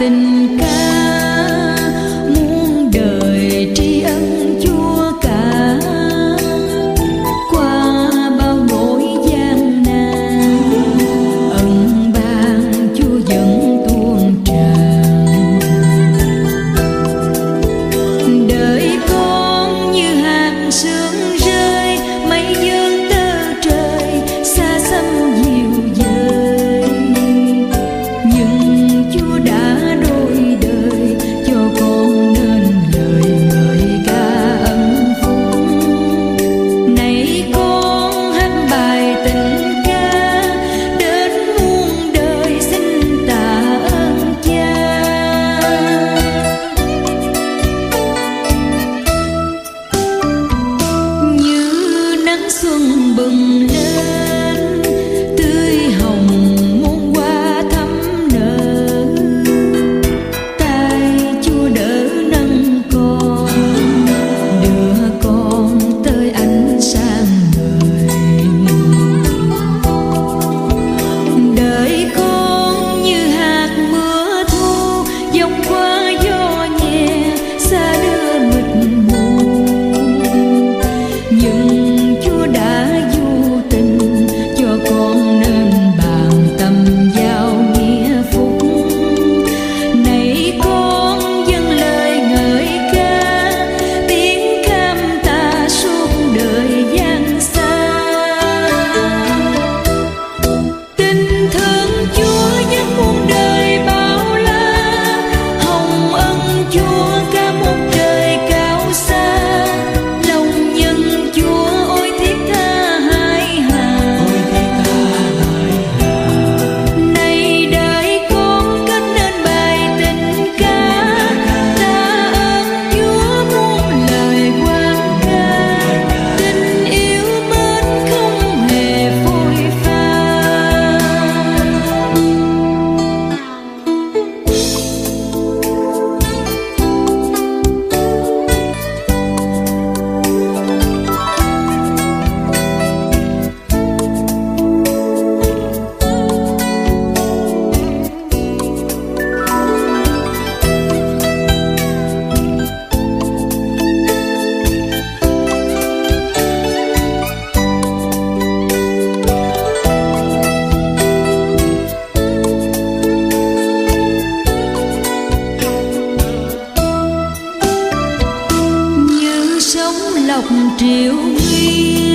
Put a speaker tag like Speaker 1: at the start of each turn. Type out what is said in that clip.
Speaker 1: tình ca muôn đời tri ân Chúa cả. Qua bao nỗi gian nan ân ban Chúa vẫn tuôn tràn. Đời con như hạt sương rơi, mây dương tơ trời xa xăm dịu dời. Nhưng Chúa đã đôi đời cho con nên lời ngợi ca ân phúc. Này con hát bài tình ca đến muôn đời xin tạ ơn Cha. Như nắng xuân bừng lên tươi hồng muôn hoa thắm nở, tay Chúa đỡ nâng con đưa con tới ánh sáng ngời. Đời con như hạt mưa thu dòng qua gió nhẹ xa đưa mịt mù. Nhưng Chúa đã du tình cho con nên bàn tâm giao nghĩa phúc. Này con dâng lời ngợi ca tiếng cam ta suốt đời gian xa. Tình thương Chúa nhất muôn đời bao la, hồng ân Chúa cả một trời cao xa. Lòng nhân Chúa ôi thiết tha hai hà. Này đời con cất nên bài tình ca ta ơn Chúa muôn lời quan ca. Tình yêu mến không hề phôi pha. Như sóng lọc triều nguyên